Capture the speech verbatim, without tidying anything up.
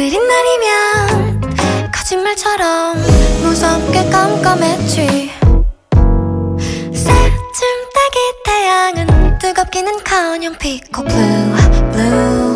내린 날이면 거짓말처럼 무섭게 깜깜했지. 새쯤 따기 태양은 뜨겁기는커녕 피코 블루 블루